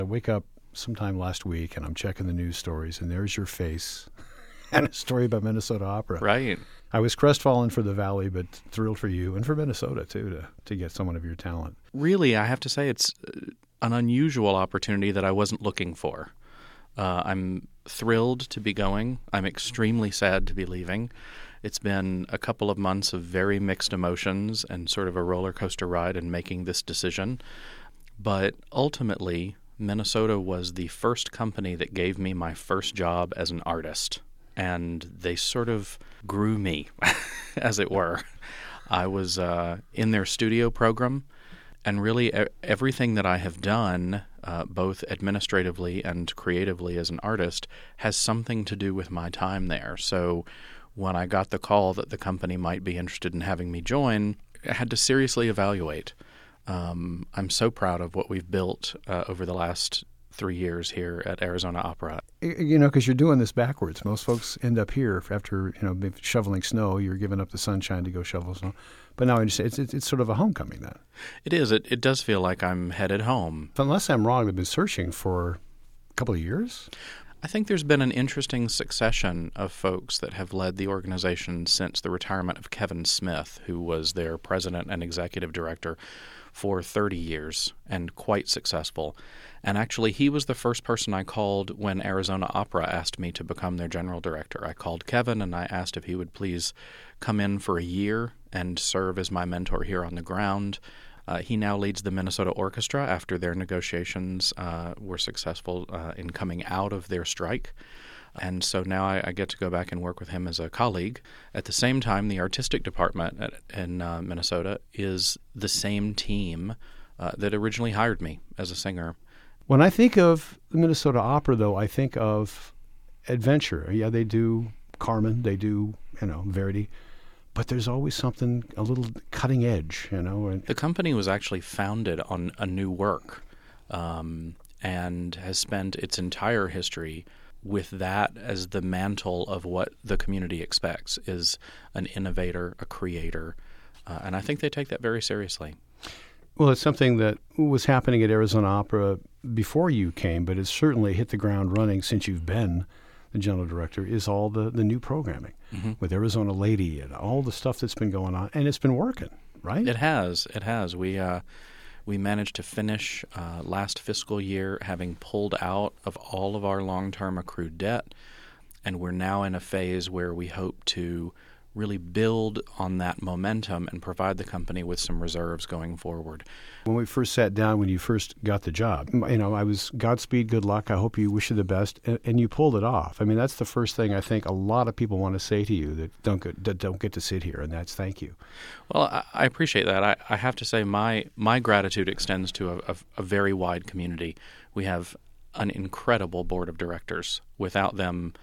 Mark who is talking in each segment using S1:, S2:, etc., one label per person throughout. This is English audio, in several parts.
S1: I wake up sometime last week and I'm checking the news stories, and there's your face and a story about Minnesota Opera.
S2: Right.
S1: I was crestfallen for the Valley, but thrilled for you and for Minnesota, too, to get someone of your talent.
S2: Really, I have to say it's an unusual opportunity that I wasn't looking for. I'm thrilled to be going. I'm extremely sad to be leaving. It's been a couple of months of very mixed emotions and sort of a roller coaster ride in making this decision. But ultimately, Minnesota was the first company that gave me my first job as an artist. And they sort of grew me, as it were. I was in their studio program, and really everything that I have done, both administratively and creatively as an artist, has something to do with my time there. So when I got the call that the company might be interested in having me join, I had to seriously evaluate. I'm so proud of what we've built over the last 3 years here at Arizona Opera.
S1: You know, because you're doing this backwards. Most folks end up here after, shoveling snow. You're giving up the sunshine to go shovel snow. But now it's sort of a homecoming then.
S2: It is. It does feel like I'm headed home.
S1: Unless I'm wrong, they've been searching for a couple of years?
S2: I think there's been an interesting succession of folks that have led the organization since the retirement of Kevin Smith, who was their president and executive director for 30 years and quite successful. And actually, he was the first person I called when Arizona Opera asked me to become their general director. I called Kevin and I asked if he would please come in for a year and serve as my mentor here on the ground. He now leads the Minnesota Orchestra after their negotiations were successful in coming out of their strike. And so now I get to go back and work with him as a colleague. At the same time, the artistic department in Minnesota is the same team that originally hired me as a singer.
S1: When I think of the Minnesota Opera, though, I think of adventure. Yeah, they do Carmen, they do, Verdi. But there's always something a little cutting edge,
S2: The company was actually founded on a new work and has spent its entire history with that as the mantle of what the community expects, is an innovator, a creator. And I think they take that very seriously.
S1: Well, it's something that was happening at Arizona Opera before you came, but it's certainly hit the ground running since you've been the general director, is all the new programming with Arizona Lady and all the stuff that's been going on. And it's been working, right?
S2: It has. It has. We managed to finish last fiscal year having pulled out of all of our long-term accrued debt, and we're now in a phase where we hope to really build on that momentum and provide the company with some reserves going forward.
S1: When we first sat down, when you first got the job, I was Godspeed, good luck, I hope you wish you the best, and you pulled it off. I mean, that's the first thing I think a lot of people want to say to you that don't get to sit here, and that's thank you.
S2: Well, I appreciate that. I have to say my gratitude extends to a very wide community. We have an incredible board of directors. Without them,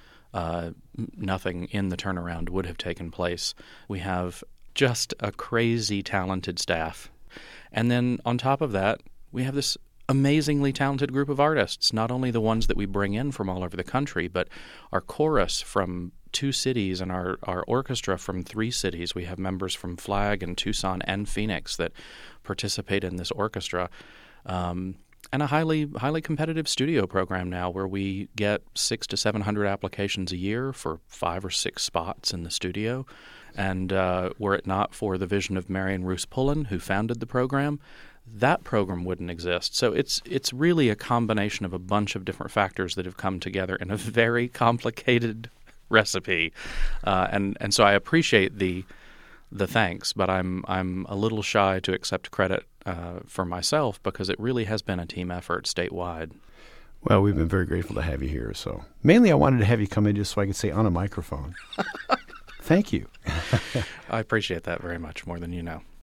S2: nothing in the turnaround would have taken place. We have just a crazy talented staff. And then on top of that, we have this amazingly talented group of artists, not only the ones that we bring in from all over the country, but our chorus from 2 cities and our orchestra from 3 cities. We have members from Flag and Tucson and Phoenix that participate in this orchestra. And a highly competitive studio program now where we get 600 to 700 applications a year for 5 or 6 spots in the studio. And were it not for the vision of Marion Roos Pullen, who founded the program, that program wouldn't exist. So it's really a combination of a bunch of different factors that have come together in a very complicated recipe. And so I appreciate the thanks, but I'm a little shy to accept credit for myself because it really has been a team effort statewide.
S1: Well, we've been very grateful to have you here. So mainly I wanted to have you come in just so I could say on a microphone. Thank you.
S2: I appreciate that very much, more than you know.